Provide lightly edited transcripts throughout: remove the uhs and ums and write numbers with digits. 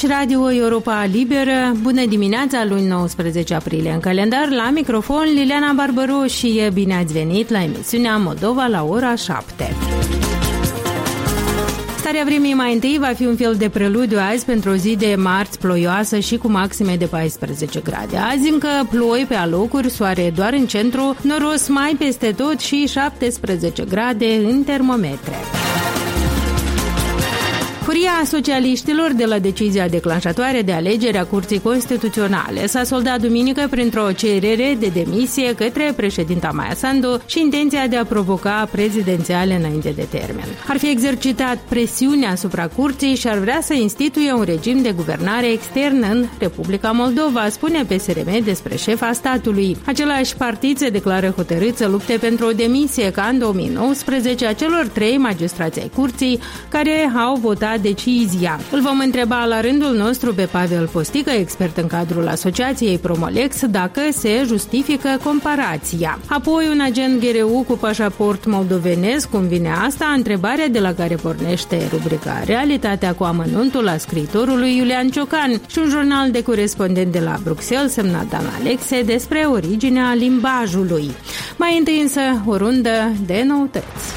Aici Radio Europa Liberă, bună dimineața, luni 19 aprilie în calendar, la microfon Liliana Barbaru și bine ați venit la emisiunea Moldova la ora 7. Starea vremii mai întâi va fi un fel de preludiu azi pentru o zi de marți ploioasă și cu maxime de 14 grade. Azi încă ploi pe alocuri, soare doar în centru, noros mai peste tot și 17 grade în termometre. Furia socialiștilor de la decizia declanșatoare de alegere a Curții Constituționale s-a soldat duminică printr-o cerere de demisie către președinta Maia Sandu și intenția de a provoca prezidențiale înainte de termen. Ar fi exercitat presiunea asupra Curții și ar vrea să instituie un regim de guvernare extern în Republica Moldova, spune PSRM despre șefa statului. Același partid se declară hotărât să lupte pentru o demisie ca în 2019 a celor 3 magistrați ai Curții care au votat decizia. Îl vom întreba la rândul nostru pe Pavel Postică, expert în cadrul Asociației Promolex, dacă se justifică comparația. Apoi un agent GRU cu pașaport moldovenesc, cum vine asta, întrebarea de la care pornește rubrica Realitatea cu amănuntul a scriitorului Iulian Ciocan și un jurnal de corespondent de la Bruxelles semnat Dan Alexe despre originea limbajului. Mai întâi însă o rundă de noutăți.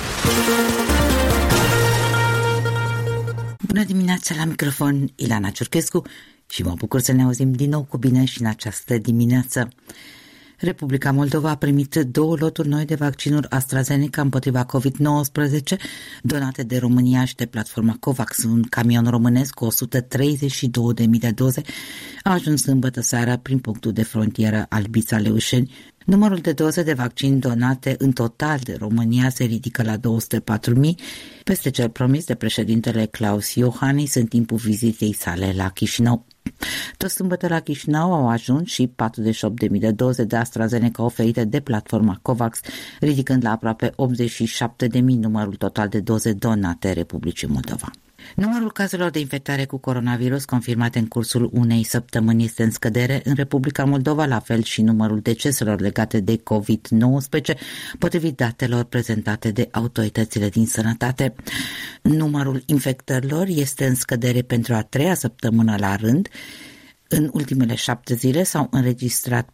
Bună dimineața, la microfon Ilana Ciurchescu și mă bucur să ne auzim din nou cu bine și în această dimineață. Republica Moldova a primit 2 loturi noi de vaccinuri AstraZeneca împotriva COVID-19 donate de România și de platforma COVAX. Un camion românesc cu 132.000 de doze a ajuns sâmbătă seara prin punctul de frontieră al Bița-Leușeni. Numărul de doze de vaccin donate în total de România se ridică la 204.000, peste cel promis de președintele Klaus Iohannis în timpul vizitei sale la Chișinău. Tot sâmbătă la Chișinău au ajuns și 48.000 de doze de AstraZeneca oferite de platforma COVAX, ridicând la aproape 87.000 numărul total de doze donate Republicii Moldova. Numărul cazurilor de infectare cu coronavirus confirmate în cursul unei săptămâni este în scădere în Republica Moldova, la fel și numărul deceselor legate de COVID-19, potrivit datelor prezentate de autoritățile din sănătate. Numărul infectărilor este în scădere pentru a 3-a săptămână la rând. În ultimele 7 zile s-au înregistrat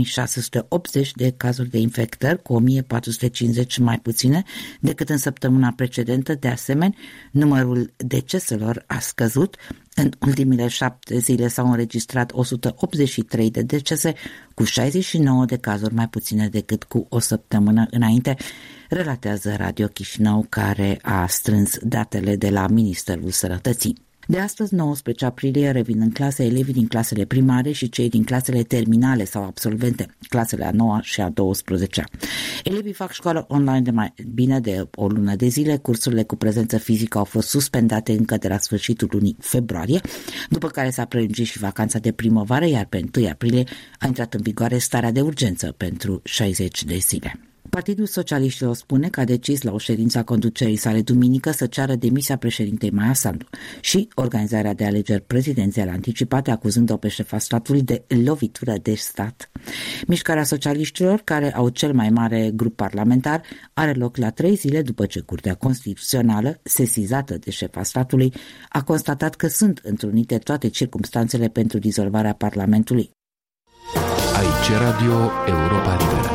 4.680 de cazuri de infectări, cu 1.450 mai puține decât în săptămâna precedentă. De asemenea, numărul deceselor a scăzut. În ultimele 7 zile s-au înregistrat 183 de decese, cu 69 de cazuri mai puține decât cu o săptămână înainte, relatează Radio Chișinău, care a strâns datele de la Ministerul Sănătății. De astăzi, 19 aprilie, revin în clasă elevii din clasele primare și cei din clasele terminale sau absolvente, clasele a 9-a și a 12-a. Elevii fac școală online de mai bine de o lună de zile. Cursurile cu prezență fizică au fost suspendate încă de la sfârșitul lunii februarie, după care s-a prelungit și vacanța de primăvară, iar pe 1 aprilie a intrat în vigoare starea de urgență pentru 60 de zile. Partidul Socialiștilor spune că a decis la o ședință a conducerii sale duminică să ceară demisia președintei Maia Sandu și organizarea de alegeri prezidențiale anticipate, acuzând-o pe șefa statului de lovitură de stat. Mișcarea socialiștilor, care au cel mai mare grup parlamentar, are loc la 3 zile după ce Curtea Constituțională, sesizată de șefa statului, a constatat că sunt întrunite toate circumstanțele pentru dizolvarea Parlamentului. Aici Radio Europa Liberă.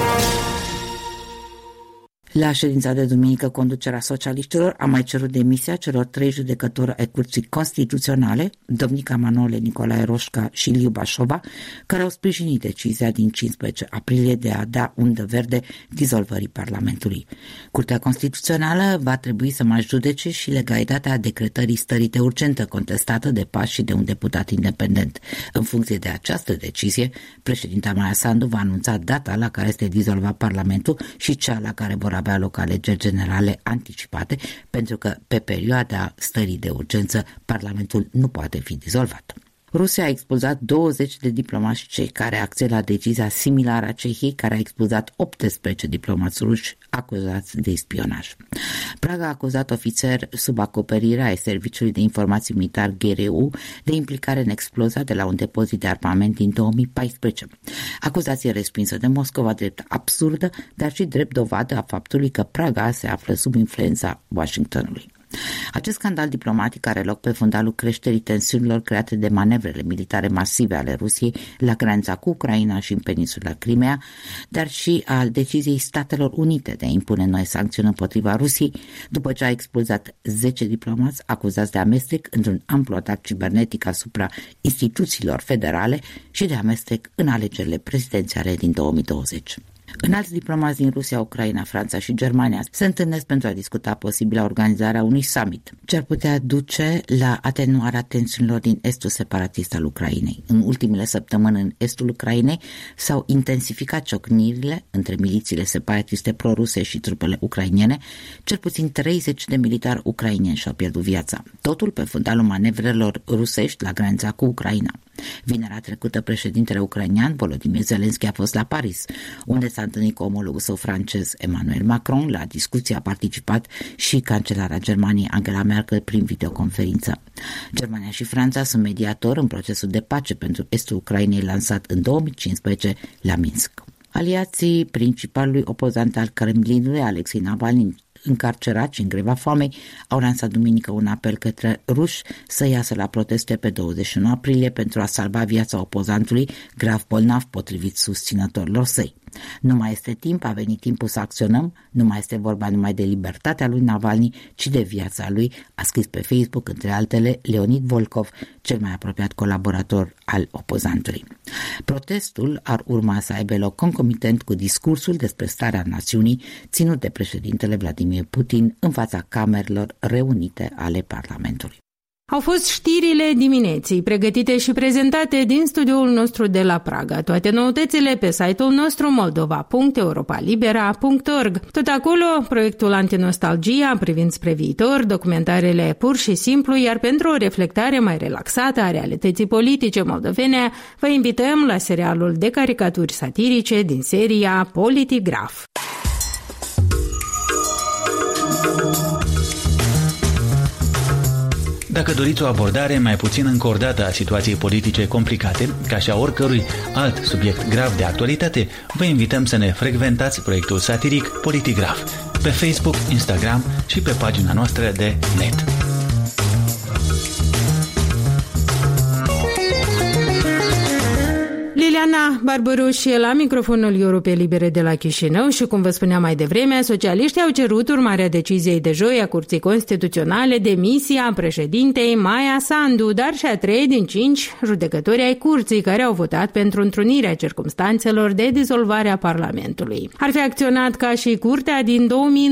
La ședința de duminică, conducerea socialiștilor a mai cerut demisia celor 3 judecători ai Curții Constituționale, Domnica Manole, Nicolae Roșca și Liu Bașova, care au sprijinit decizia din 15 aprilie de a da undă verde dizolvării Parlamentului. Curtea Constituțională va trebui să mai judece și legalitatea decretării stării de urgență contestată de PAS și de un deputat independent. În funcție de această decizie, președinta Maia Sandu va anunța data la care este dizolvat Parlamentul și cea la care vor avea loc alegeri generale anticipate, pentru că pe perioada stării de urgență Parlamentul nu poate fi dizolvat. Rusia a expulzat 20 de diplomați cehi, care acționează la decizia similară a Cehiei, care a expulzat 18 diplomați ruși acuzați de spionaj. Praga a acuzat ofițeri sub acoperirea ai Serviciului de Informații Militar GRU de implicare în explozia de la un depozit de armament din 2014. Acuzație respinsă de Moscova drept absurdă, dar și drept dovadă a faptului că Praga se află sub influența Washingtonului. Acest scandal diplomatic are loc pe fundalul creșterii tensiunilor create de manevrele militare masive ale Rusiei la granița cu Ucraina și în peninsula Crimea, dar și al deciziei Statelor Unite de a impune noi sancțiuni împotriva Rusiei, după ce a expulzat 10 diplomați acuzați de amestec într-un amplu atac cibernetic asupra instituțiilor federale și de amestec în alegerile prezidențiale din 2020. Înalți diplomați din Rusia, Ucraina, Franța și Germania se întâlnesc pentru a discuta posibilă organizarea unui summit ce ar putea duce la atenuarea tensiunilor din estul separatist al Ucrainei. În ultimele săptămâni în estul Ucrainei s-au intensificat ciocnirile între milițiile separatiste proruse și trupele ucrainene. Cel puțin 30 de militari ucraineni și-au pierdut viața. Totul pe fundalul manevrelor rusești la granița cu Ucraina. Vinerea trecută, președintele ucrainean Volodymyr Zelensky a fost la Paris, unde s-a întâlnit cu omologul său francez Emmanuel Macron. La discuție a participat și cancelara Germaniei Angela Merkel prin videoconferință. Germania și Franța sunt mediatori în procesul de pace pentru estul Ucrainei lansat în 2015 la Minsk. Aliații principalului opozant al Kremlinului, Alexei Navalny, încarcerat și în greva foamei, au lansat duminică un apel către ruși să iasă la proteste pe 21 aprilie pentru a salva viața opozantului grav bolnav, potrivit susținătorilor săi. Nu mai este timp, a venit timpul să acționăm, nu mai este vorba numai de libertatea lui Navalny, ci de viața lui, a scris pe Facebook, între altele, Leonid Volkov, cel mai apropiat colaborator al opozantului. Protestul ar urma să aibă loc concomitent cu discursul despre starea națiunii ținut de președintele Vladimir Putin în fața camerelor reunite ale Parlamentului. Au fost știrile dimineții, pregătite și prezentate din studioul nostru de la Praga. Toate noutățile pe site-ul nostru moldova.europalibera.org. Tot acolo, proiectul Antinostalgia privind spre viitor, documentarele pur și simplu, iar pentru o reflectare mai relaxată a realității politice moldovene, vă invităm la serialul de caricaturi satirice din seria Politigraf. Dacă doriți o abordare mai puțin încordată a situației politice complicate, ca și a oricărui alt subiect grav de actualitate, vă invităm să ne frecventați proiectul satiric Politigraf pe Facebook, Instagram și pe pagina noastră de net. Liliana Barbaroș la microfonul Europei Libere de la Chișinău și, cum vă spuneam mai devreme, socialiștii au cerut urmarea deciziei de joi a Curții Constituționale demisia președintei Maia Sandu, dar și a 3 din 5 judecători ai Curții care au votat pentru întrunirea circumstanțelor de dizolvare a Parlamentului. Ar fi acționat ca și Curtea din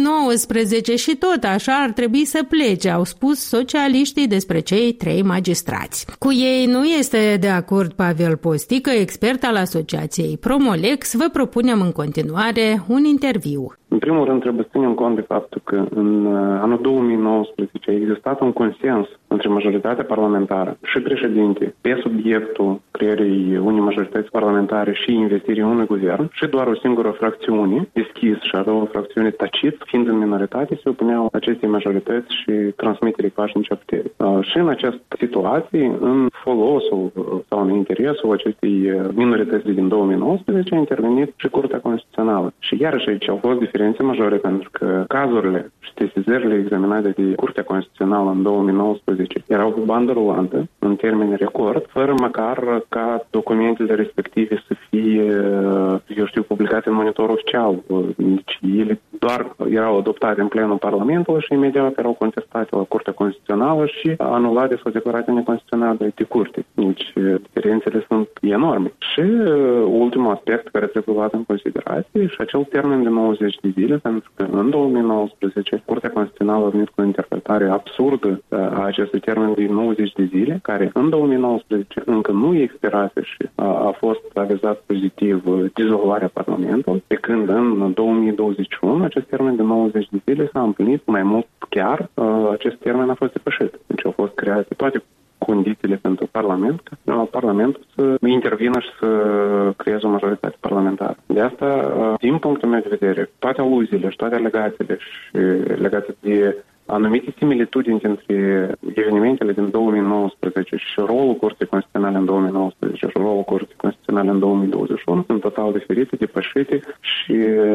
2019 și tot așa ar trebui să plece, au spus socialiștii despre cei 3 magistrați. Cu ei nu este de acord Pavel Postică, expert al Asociației Promolex. Vă propunem în continuare un interviu. În primul rând trebuie să ținem cont de faptul că în anul 2019 a existat un consens între majoritatea parlamentară și președinte pe subiectul creării unei majorități parlamentare și investirii unui guvern și doar o singură fracțiune deschis și a doua fracțiune tacit, fiind în minoritate, se opuneau acestei majorități și transmiterii pașnice a puterii. Și în această situație, în folosul sau în interesul acestei minorități din 2019 a intervenit și Curtea Constituțională. Și iarăși aici au fost diferențe majore, pentru că cazurile și sesizările examinate de Curtea Constituțională în 2019 erau cu bandă rulantă, în termeni record, fără măcar ca documentele respective să fie, publicate în monitor oficial. Deci ele doar erau adoptate în plenul Parlamentului și imediat erau contestate la Curtea Constituțională și anulate sau declarate neconstituționale de Curte. Deci diferențele sunt enorme. Și ultimul aspect care trebuie luat în considerație și acel termen de 90 de zile, pentru că în 2019 Curtea Constituțională a venit cu o interpretare absurdă a acestui termen de 90 de zile, care în 2019 încă nu expirase și a fost avizat pozitiv dizolvarea Parlamentului, pe când în 2021 acest termen de 90 de zile s-a împlinit, mai mult chiar acest termen a fost depășit. Deci au fost create toate condițiile pentru Parlament, ca Parlamentul să intervină și să creeze o majoritate parlamentară. De asta, din punctul meu de vedere, toate aluziile și toate alegațiile și legate de anumite similitudini între evenimentele din 2019 și rolul Curții Constituționale în 2019 și rolul Curții Constituționale în 2021 sunt total diferite, depășite și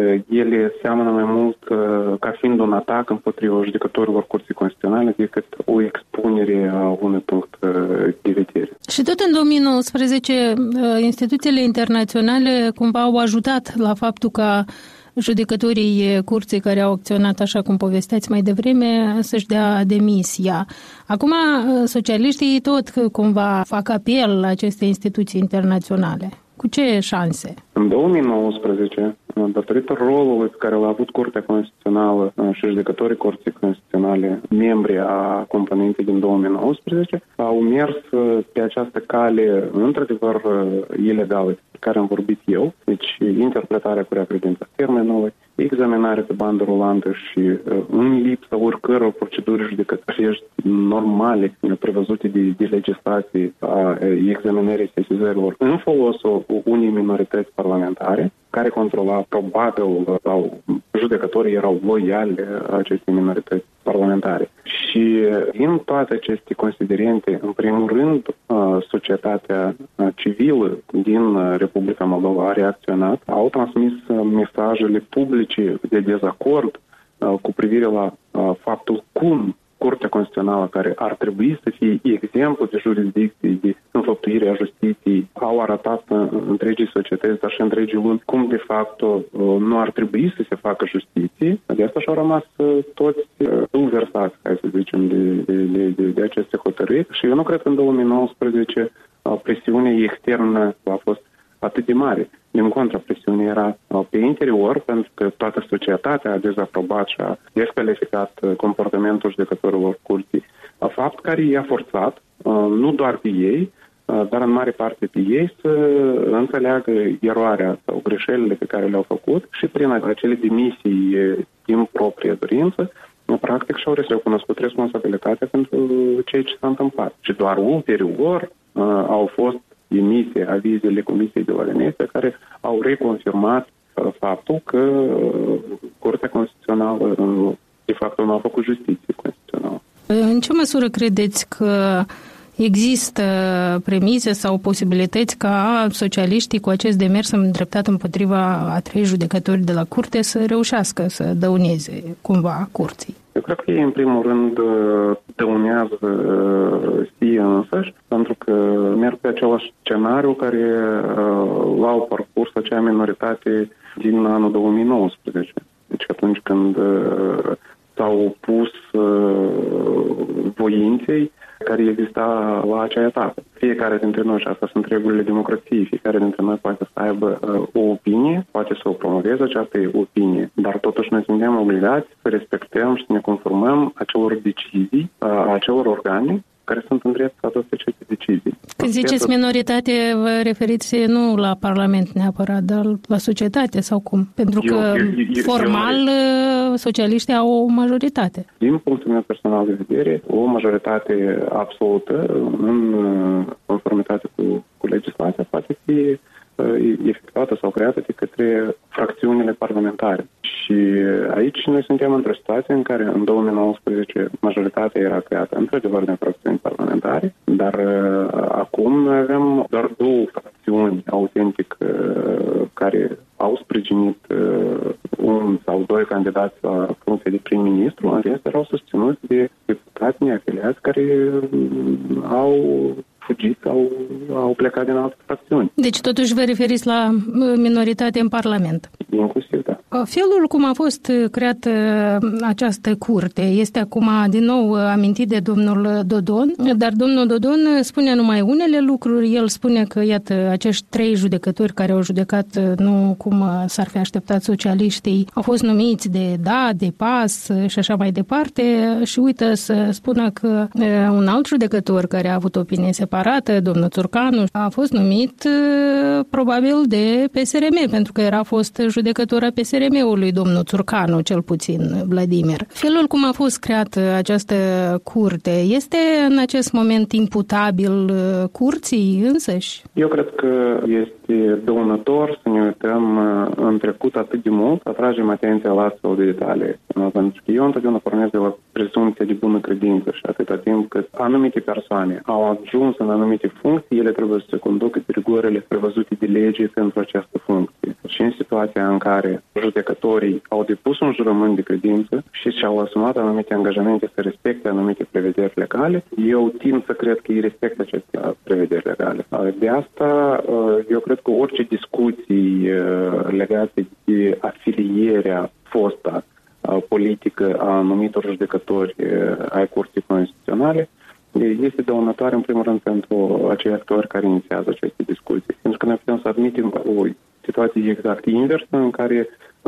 ele seamănă mai mult ca fiind un atac împotriva judecătorilor Curții Constituționale decât o expunere a unui punct de vedere. Și tot în 2019 instituțiile internaționale cumva au ajutat la faptul că judecătorii curții care au acționat așa cum povesteați mai devreme să-și dea demisia. Acum, socialiștii tot cumva fac apel la aceste instituții internaționale. Cu ce șanse? În 2019, datorită rolului pe care l-a avut Curtea Constituțională și judecătorii Curții Constituționale, membri a componentei din 2019, au mers pe această cale, într-adevăr, ilegală, pe care am vorbit eu, deci interpretarea cu reacredința termenului, examinarea pe bandă rulantă și în lipsa oricăror proceduri judecătorești normale prevăzute de legislație a examinării sesizărilor în folosul unei minorități parlamentare, care controla probabil sau judecătorii erau loiali acestei minorități parlamentare. Și din toate aceste considerente, în primul rând, societatea civilă din Republica Moldova a reacționat, au transmis mesajele publice de dezacord cu privire la faptul cum Curtea Constituțională, care ar trebui să fie exemplu de jurisdicție, de înfăptuire a justiției, au arătat întregii societăți, dar și întregii lumi, cum de fapt nu ar trebui să se facă justiție. De asta și-au rămas toți bulversați, hai să zicem, de aceste hotărâri. Și eu nu cred că în 2019 presiunea externă a fost atât de mare. Din contră, presiunea era pe interior, pentru că toată societatea a dezaprobat și a descalificat comportamentul judecătorilor curții. Fapt care i-a forțat, nu doar pe ei, dar în mare parte pe ei, să înțeleagă eroarea sau greșelile pe care le-au făcut și prin acele demisii din proprie dorință, practic și-au recunoscut responsabilitatea pentru ceea ce s-a întâmplat. Și doar ulterior au fost emisie avizele Comisiei de la Veneția, care au reconfirmat faptul că Curtea Constituțională de fapt nu a făcut justiție constituțională. În ce măsură credeți că există premize sau posibilități ca socialiștii cu acest demers îndreptat împotriva a 3 judecători de la curte să reușească să dăuneze cumva curții? Eu cred că ei, în primul rând, dăunează sie însăși, pentru că merg pe același scenariu care l-au parcurs acea minoritate din anul 2019. Deci atunci când s-au opus voinței care exista la acea etapă. Fiecare dintre noi, și asta sunt regulile democrației, fiecare dintre noi poate să aibă o opinie, poate să o promoveze această opinie, dar totuși noi suntem obligați să respectăm și să ne conformăm acelor decizii, acelor organe care sunt în drept să adopte aceste decizii. Când ziceți minoritate, vă referiți nu la Parlament neapărat, dar la societate sau cum? Pentru că formal socialiștii au o majoritate. Din punctul meu personal de vedere, o majoritate absolută în conformitate cu legislația poate fi efectuată sau creată de către fracțiunile parlamentare. Și aici noi suntem într-o situație în care în 2019 majoritatea era creată într-adevăr din fracțiuni parlamentare, dar acum noi avem doar 2 fracțiuni autentic care au sprijinit 1 sau 2 candidați la funcție de prim-ministru, în rest erau susținuți de deputați neafiliați care au fugit sau au plecat din alte fracțiuni. Deci totuși vă referiți la minoritate în Parlament. Inclusiv, da. Felul cum a fost creată această curte este acum din nou amintit de domnul Dodon, dar domnul Dodon spune numai unele lucruri. El spune că, iată, acești 3 judecători care au judecat nu cum s-ar fi așteptat socialiștii, au fost numiți de de pas și așa mai departe și uită să spună că un alt judecător care a avut opinie separată, domnul Țurcanu, a fost numit probabil de PSRM, pentru că era fost judecător a PSRM. PRM-ului, domnul Țurcanu, cel puțin, Vladimir. Felul cum a fost creată această curte este în acest moment imputabil curții însăși? Eu cred că este dăunător să ne uităm în trecut atât de mult, să atragem atenția la astfel de detalii. Pentru că eu întotdeauna pornesc de la prezumția de bună credință și atâta timp cât anumite persoane au ajuns în anumite funcții, ele trebuie să se conducă pe rigorile prevăzute de lege pentru această funcție. Și în situația în care judecătorii au depus un jurământ de credință și și-au asumat anumite angajamente să respecte anumite prevederi legale, eu tind să cred că ei respectă aceste prevederi legale. De asta, eu cred că orice discuții legate de afilierea fostă politică a anumitor judecători ai Curții Constituționale este dăunătoare, în primul rând, pentru acei actori care inițiază aceste discuții. Pentru că noi putem să admitem o situație exact inversă, în care,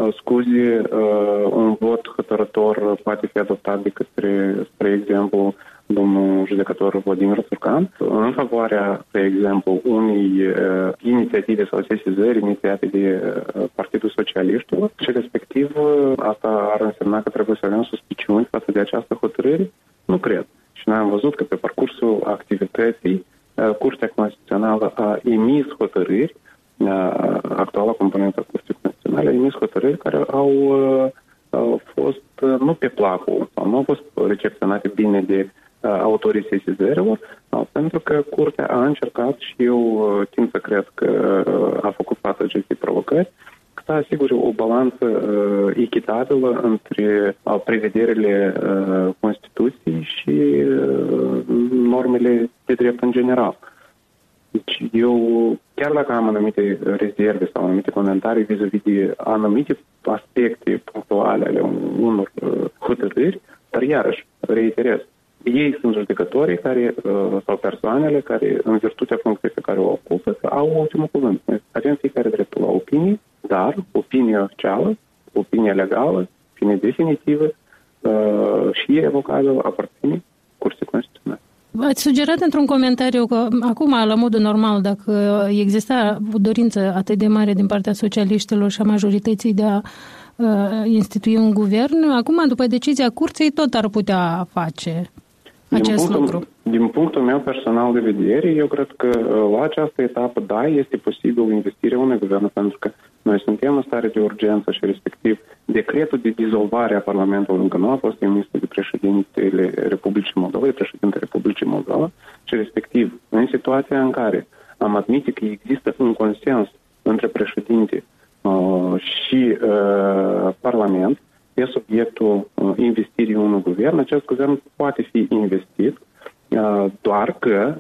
un vot hotărător poate fi adoptat de către, spre exemplu, domnul judecător Vladimir Țurcan, în favoarea, spre exemplu, unei inițiative sau sesizări inițiate de Partidul Socialiștilor și, respectiv, asta ar însemna că trebuie să avem suspiciuni față de această hotărâre? Nu cred. Și noi am văzut că pe parcursul activității Curtea Constituțională a emis hotărâri, actuala componentă Curții Constituționale a emis hotărâri care au fost nu pe placul sau nu au fost recepționate bine de autorii sesizărilor, pentru că Curtea a încercat și eu tind să cred că a făcut față acestei provocări, să asigure o balanță echitabilă între prevederile Constituției și normele de drept în general. Deci eu, chiar dacă am anumite rezerve sau anumite comentarii vis-a-vis de anumite aspecte punctuale ale unor hotărâri, dar iarăși, reiterez, ei sunt judecătorii care, sau persoanele care, în virtutea funcției pe care o ocupă, au ultimul cuvânt. Noi avem fiecare dreptul la opinie, dar opinia oficială, opinia legală, opinia definitivă și irrevocabilă aparține Curții Constituționale. Ați sugerat într-un comentariu că acum, la modul normal, dacă exista o dorință atât de mare din partea socialiștilor și a majorității de a institui un guvern, acum, după decizia Curții, tot ar putea face acest lucru. Din punctul meu personal de vedere, eu cred că la această etapă, da, este posibil investirea unui guvern, pentru că noi suntem în stare de urgență și respectiv decretul de dizolvare a Parlamentului încă nu a fost emis de președintele Republicii Moldova, de președintele Republicii Moldova și respectiv în situația în care am admite că există un consens între președinte și Parlament pe subiectul investirii unui guvern, acest guvern poate fi investit, doar că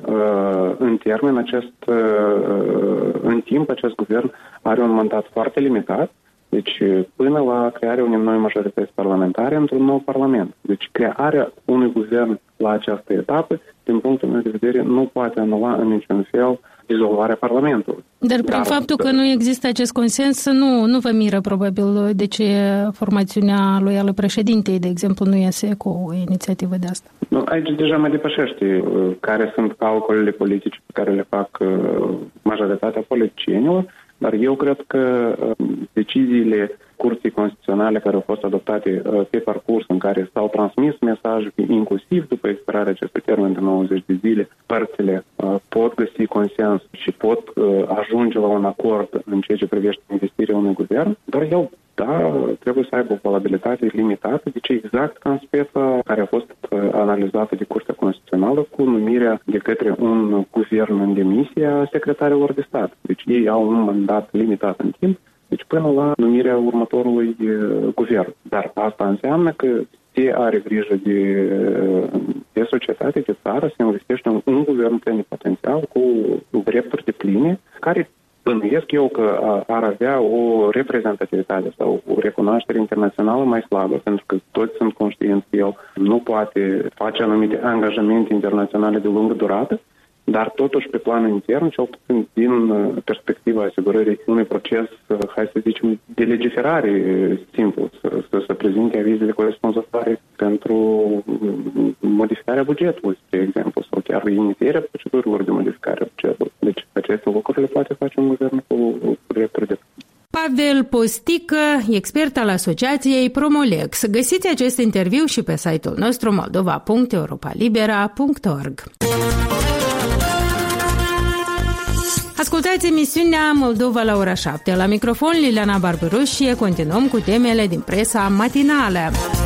în timp acest guvern are un mandat foarte limitat, deci până la crearea unei noi majorități parlamentare într-un nou parlament. Deci crearea unui guvern la această etapă, din punctul meu de vedere, nu poate anula în niciun fel dizolvarea Parlamentului. Dar prin faptul că nu există acest consens, nu vă miră probabil de ce formațiunea loială președintei, de exemplu, nu iese cu o inițiativă de asta. Nu, aici deja mai depășește care sunt calculele politice pe care le fac majoritatea politicienilor, dar eu cred că deciziile Curții Constituționale care au fost adoptate pe parcurs, în care s-au transmis mesaje, inclusiv după expirarea acestui termen de 90 de zile, părțile pot găsi consens și pot ajunge la un acord în ceea ce privește investirea unui guvern, dar el, da, trebuie să aibă o valabilitate limitată, deci exact ca în speța care a fost analizată de Curtea Constituțională cu numirea de către un guvern în demisie a secretarilor de stat. Deci ei au un mandat limitat în timp, deci până la numirea următorului guvern. Dar asta înseamnă că se are grijă de societate, de țară, se investește în un guvern plenipotențial cu drepturi depline, care bănuiesc eu că ar avea o reprezentativitate sau o recunoaștere internațională mai slabă, pentru că toți sunt conștienți că el nu poate face anumite angajamente internaționale de lungă durată, dar totuși pe plan intern, cel puțin din perspectiva asigurării unui proces, hai să zicem, de legiferare simplu, să prezinte avizele corespunzătoare pentru modificarea bugetului, de exemplu, sau chiar inițierea procedurilor de modificare a bugetului. Deci aceste lucruri le poate face un guvern cu drepturi de... Pavel Postică, expert al asociației Promolex. Găsiți acest interviu și pe site-ul nostru moldova.europalibera.org. Ascultați emisiunea Moldova la ora 7. La microfon Liliana Barbaros și continuăm cu temele din presa matinală.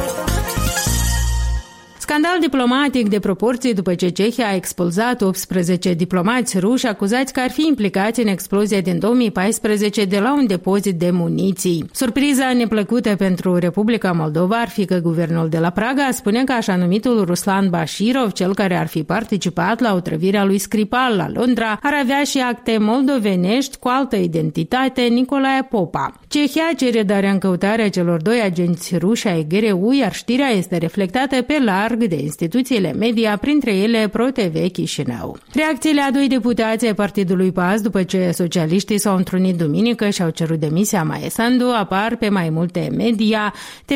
Scandal diplomatic de proporții după ce Cehia a expulzat 18 diplomați ruși acuzați că ar fi implicați în explozia din 2014 de la un depozit de muniții. Surpriza neplăcută pentru Republica Moldova ar fi că guvernul de la Praga spune că așa numitul Ruslan Bashirov, cel care ar fi participat la otrăvirea lui Skripal la Londra, ar avea și acte moldovenești cu altă identitate, Nicolae Popa. Cehia cere darea în căutare a celor doi agenți ruși ai GRU, iar știrea este reflectată pe larg de instituțiile media, printre ele ProTV Chișinău. Reacțiile a doi deputați ai Partidului PAS după ce socialiștii s-au întrunit duminică și au cerut demisia Maia Sandu apar pe mai multe media.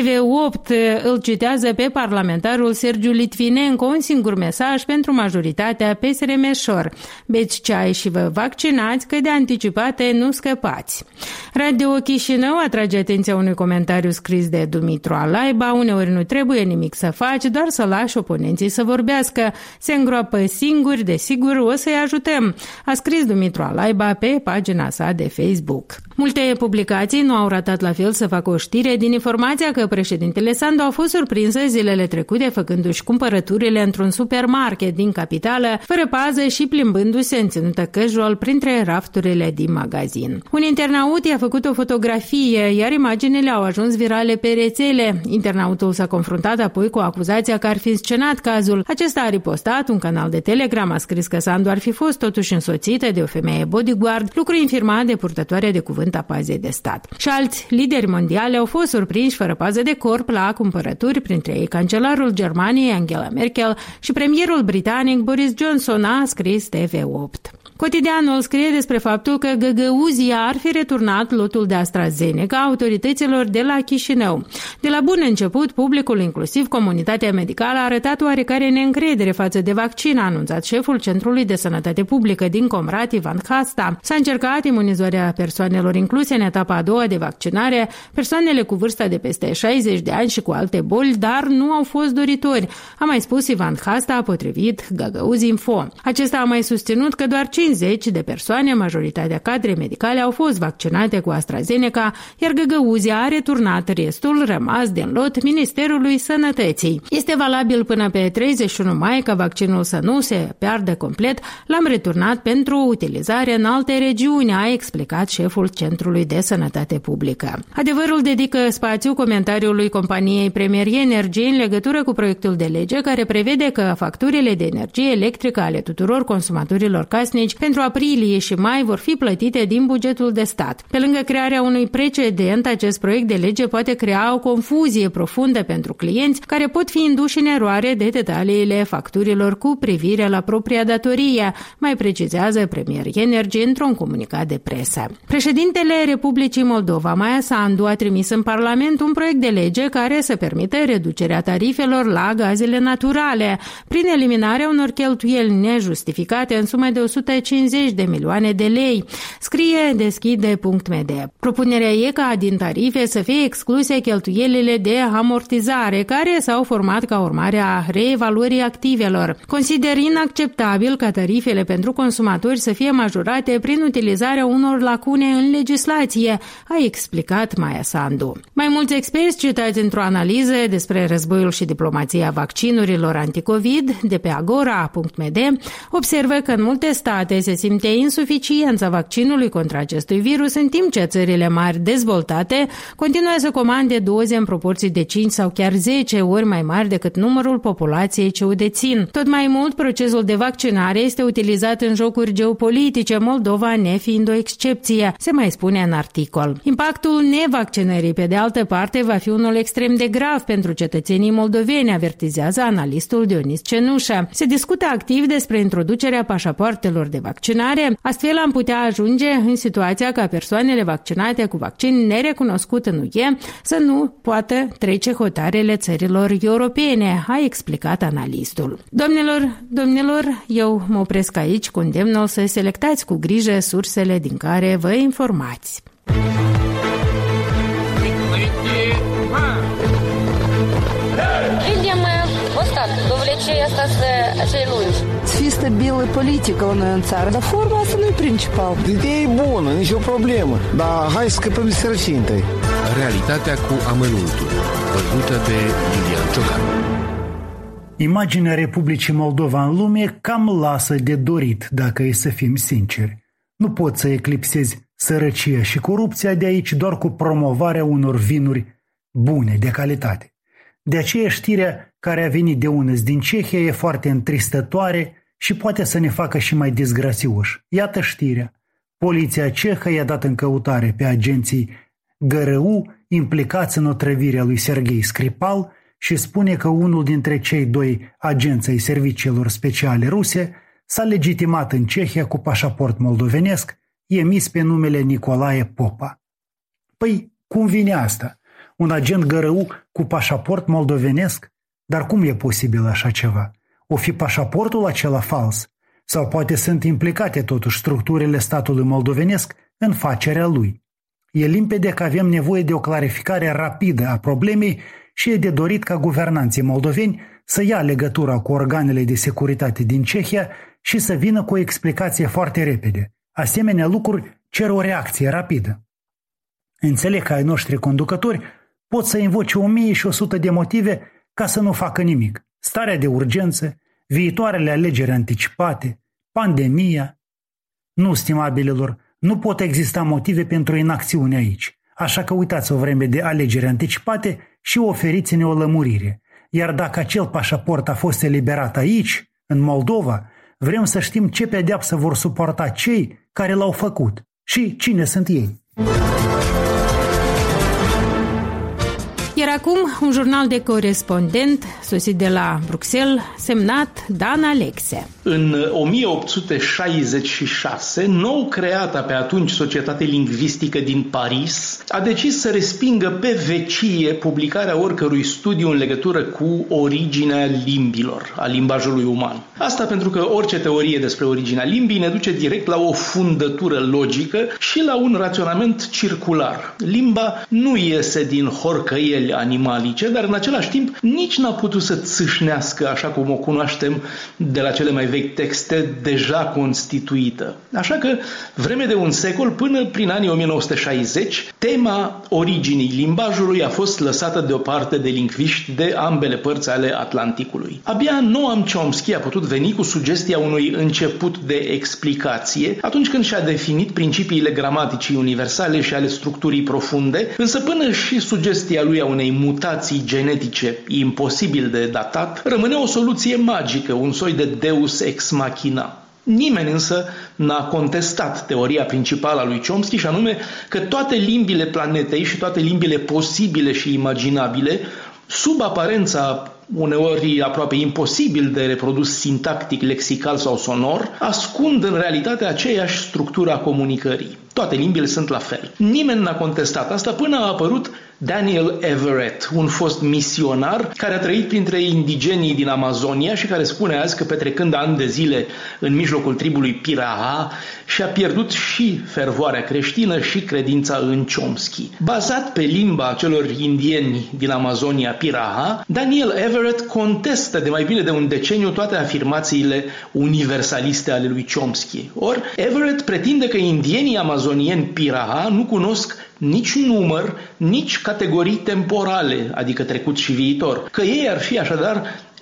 TV8 îl citează pe parlamentarul Sergiu Litvinenko un singur mesaj pentru majoritatea PSRM-șor. Beți ceai și vă vaccinați că de anticipate nu scăpați. Radio Chișinău atrage atenția unui comentariu scris de Dumitru Alaiba: uneori nu trebuie nimic să faci, doar să lași oponenții să vorbească. Se îngroapă singuri, desigur o să-i ajutăm, a scris Dumitru Alaiba pe pagina sa de Facebook. Multe publicații nu au ratat la fel să facă o știre din informația că președintele Sandu a fost surprinsă zilele trecute făcându-și cumpărăturile într-un supermarket din capitală, fără pază și plimbându-se în ținută casual printre rafturile din magazin. Un internaut i-a făcut o fotografie, iar imaginile au ajuns virale pe rețele. Internautul s-a confruntat apoi cu acuzația că ar fi scenat cazul. Acesta a ripostat, un canal de Telegram a scris că Sandu ar fi fost totuși însoțită de o femeie bodyguard, lucru infirmat de purtătoarea de cuvânt a pazei de stat. Și alți lideri mondiali au fost surprinși fără pază de corp la cumpărături, printre ei cancelarul Germaniei Angela Merkel și premierul britanic Boris Johnson, a scris TV8. Cotidianul scrie despre faptul că Găgăuzia ar fi returnat lotul de AstraZeneca autorităților de la Chișinău. De la bun început, publicul, inclusiv comunitatea medicală, a arătat oarecare neîncredere față de vaccin, a anunțat șeful Centrului de Sănătate Publică din Comrat, Ivan Hasta. S-a încercat imunizarea persoanelor incluse în etapa a doua de vaccinare, persoanele cu vârsta de peste 60 de ani și cu alte boli, dar nu au fost doritori, a mai spus Ivan Hasta, potrivit Găgăuzi.info. Acesta a mai susținut că doar 50 de persoane, majoritatea cadre medicale, au fost vaccinate cu AstraZeneca, iar Găgăuzia a returnat restul rămas din lot Ministerului Sănătății. Este valabil până pe 31 mai ca vaccinul să nu se piardă complet. L-am returnat pentru utilizare în alte regiuni, a explicat șeful Centrului de Sănătate Publică. Adevărul dedică spațiu comentariului companiei Premier Energy în legătură cu proiectul de lege care prevede că facturile de energie electrică ale tuturor consumatorilor casnici pentru aprilie și mai vor fi plătite din bugetul de stat. Pe lângă crearea unui precedent, acest proiect de lege poate crea o confuzie profundă pentru clienți care pot fi induși în eroare de detaliile facturilor cu privire la propria datorie, mai precizează Premier Energy într-un comunicat de presă. Președintele Republicii Moldova, Maia Sandu, a trimis în Parlament un proiect de lege care să permită reducerea tarifelor la gazele naturale prin eliminarea unor cheltuieli nejustificate în sumă de 150 de milioane de lei, scrie Deschide.md. Propunerea e ca din tarife să fie excluse cheltuielile de amortizare care s-au format ca urmare a reevaluării activelor. Consider inacceptabil ca tarifele pentru consumatori să fie majorate prin utilizarea unor lacune în legislație, a explicat Maia Sandu. Mai mulți experți citați într-o analiză despre războiul și diplomația vaccinurilor anticovid de pe agora.md observă că în multe state se simte insuficiența vaccinului contra acestui virus, în timp ce țările mari dezvoltate continuă să comande doze în proporții de 5 sau chiar 10 ori mai mari decât numărul populației ce o dețin. Tot mai mult, procesul de vaccinare este utilizat în jocuri geopolitice, Moldova nefiind o excepție, se mai spune în articol. Impactul nevaccinării, pe de altă parte, va fi unul extrem de grav pentru cetățenii moldoveni, avertizează analistul Dionis Cenușă. Se discută activ despre introducerea pașapoartelor de vaccinare, astfel am putea ajunge în situația ca persoanele vaccinate cu vaccin nerecunoscut în UE să nu poată trece hotarele țărilor europene, a explicat analistul. Domnilor, eu mă opresc aici cu îndemnul să selectați cu grijă sursele din care vă informați. vecii, asta să cei lungi. Să fie stabilă politică la noi în țară, dar forma asta nu e principal. Ideea e bună, nicio problemă, dar hai să scăpăm de sărăcie întâi. Realitatea cu amănuntul, văzută de Lilian Ciocan. Imaginea Republicii Moldova în lume cam lasă de dorit, dacă e să fim sinceri. Nu poți să eclipsezi sărăcia și corupția de aici doar cu promovarea unor vinuri bune, de calitate. De aceea știrea care a venit de unăzi din Cehia e foarte întristătoare și poate să ne facă și mai disgrațioși. Iată știrea. Poliția cehă i-a dat în căutare pe agenții GRU implicați în otrăvirea lui Serghei Skripal și spune că unul dintre cei doi agenți ai serviciilor speciale ruse s-a legitimat în Cehia cu pașaport moldovenesc emis pe numele Nicolae Popa. Păi, cum vine asta? Un agent GRU cu pașaport moldovenesc? Dar cum e posibil așa ceva? O fi pașaportul acela fals? Sau poate sunt implicate totuși structurile statului moldovenesc în facerea lui? E limpede că avem nevoie de o clarificare rapidă a problemei și e de dorit ca guvernanții moldoveni să ia legătura cu organele de securitate din Cehia și să vină cu o explicație foarte repede. Asemenea lucruri cer o reacție rapidă. Înțeleg că ai noștri conducători pot să invoce 1100 de motive ca să nu facă nimic. Starea de urgență, viitoarele alegeri anticipate, pandemia. Nu, stimabililor, nu pot exista motive pentru inacțiune aici. Așa că uitați o vreme de alegeri anticipate și oferiți-ne o lămurire. Iar dacă acel pașaport a fost eliberat aici, în Moldova, vrem să știm ce pedeapsă vor suporta cei care l-au făcut și cine sunt ei. Iar acum, un jurnal de corespondent sosit de la Bruxelles, semnat Dan Alexe. În 1866, nou creata pe atunci Societate Lingvistică din Paris a decis să respingă pe vecie publicarea oricărui studiu în legătură cu originea limbilor, a limbajului uman. Asta pentru că orice teorie despre originea limbii ne duce direct la o fundătură logică și la un raționament circular. Limba nu iese din horcăieli animalice, dar în același timp nici n-a putut să țâșnească așa cum o cunoaștem de la cele mai vechi texte deja constituită. Așa că, vreme de un secol, până prin anii 1960, tema originii limbajului a fost lăsată deoparte de lingviști de ambele părți ale Atlanticului. Abia Noam Chomsky a putut veni cu sugestia unui început de explicație atunci când și-a definit principiile gramaticii universale și ale structurii profunde, însă până și sugestia lui a unei mutații genetice imposibil de datat, rămâne o soluție magică, un soi de deus ex machina. Nimeni însă n-a contestat teoria principală a lui Chomsky, și anume că toate limbile planetei și toate limbile posibile și imaginabile, sub aparența uneori aproape imposibil de reprodus sintactic, lexical sau sonor, ascund în realitate aceeași structură a comunicării. Toate limbile sunt la fel. Nimeni n-a contestat asta până a apărut Daniel Everett, un fost misionar care a trăit printre indigenii din Amazonia și care spune azi că, petrecând ani de zile în mijlocul tribului Piraha, și-a pierdut și fervoarea creștină și credința în Chomsky. Bazat pe limba celor indieni din Amazonia Piraha, Daniel Everett contestă de mai bine de un deceniu toate afirmațiile universaliste ale lui Chomsky. Or, Everett pretinde că indienii amazonieni Piraha nu cunosc nici număr, nici categorii temporale, adică trecut și viitor, că ei ar fi așadar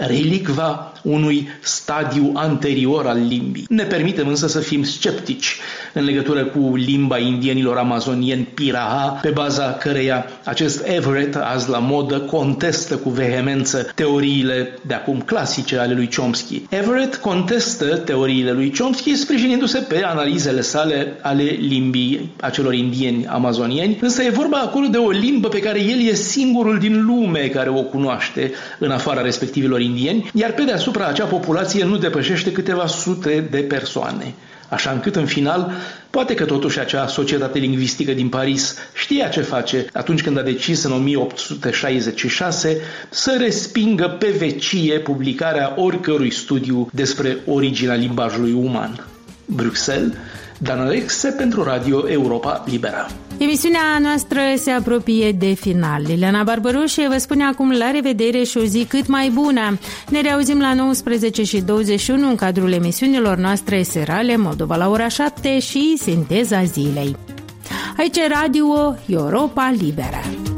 relicva unui stadiu anterior al limbii. Ne permitem însă să fim sceptici în legătură cu limba indienilor amazonieni Piraha, pe baza căreia acest Everett, azi la modă, contestă cu vehemență teoriile de acum clasice ale lui Chomsky. Everett contestă teoriile lui Chomsky sprijinindu-se pe analizele sale ale limbii acelor indieni amazonieni, însă e vorba acolo de o limbă pe care el e singurul din lume care o cunoaște în afara respectivilor indieni, iar pe deasupra acea populație nu depășește câteva sute de persoane. Așa încât, în final, poate că totuși acea Societate Lingvistică din Paris știa ce face atunci când a decis în 1866 să respingă pe vecie publicarea oricărui studiu despre originea limbajului uman. Bruxelles, Dan Alexe pentru Radio Europa Liberă. Emisiunea noastră se apropie de final. Ileana Barbaroșe vă spune acum la revedere și o zi cât mai bună. Ne reauzim la 19:21 în cadrul emisiunilor noastre serale Moldova la ora 7 și Sinteza zilei. Aici Radio Europa Liberă.